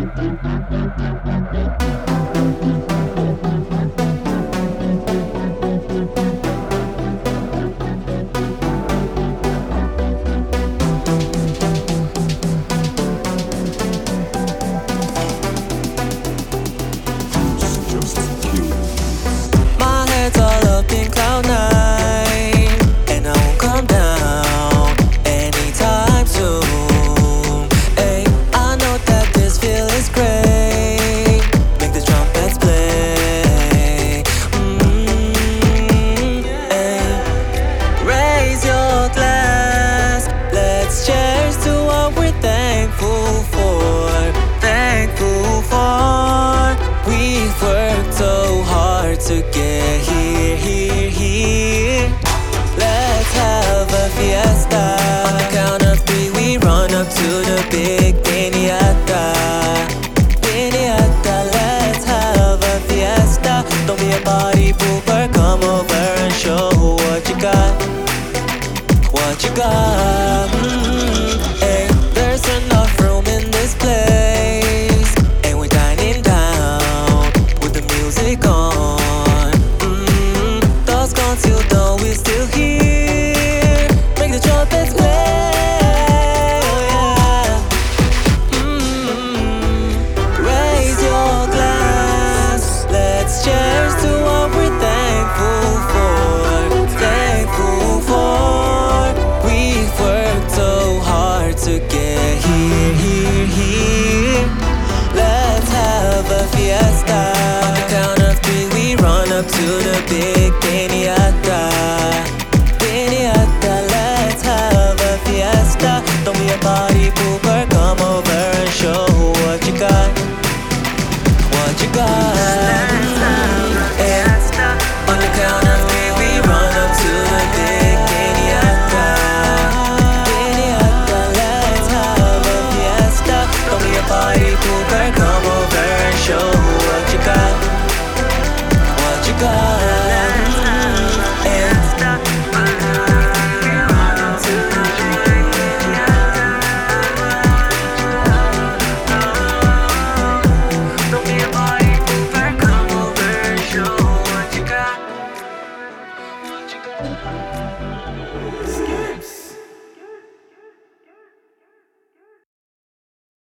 My head's all up in cloud nine, and I won't come down anytime soon. Ay, I know that this feeling's great. Make the trumpets play. Ay. Raise your glass. Let's cheers to what we're thankful for. Thankful for. We've worked so hard to get here, here, here. Let's have a fiesta. On the count of three, we run up to the big piñata. Piñata, let's have a fiesta. Don't be a party pooper, come over and show what you got. What you got? Hey, there's enough room in this place, and we're dining down with the music on. Thoughts gone till dawn, we're still here. Make the trumpets play, oh yeah. Raise your glass. Let's cheers to what we're thankful for. Thankful for. We've worked so hard to get here, here, here. Let's have a fiesta. On the count of three, we run up to the big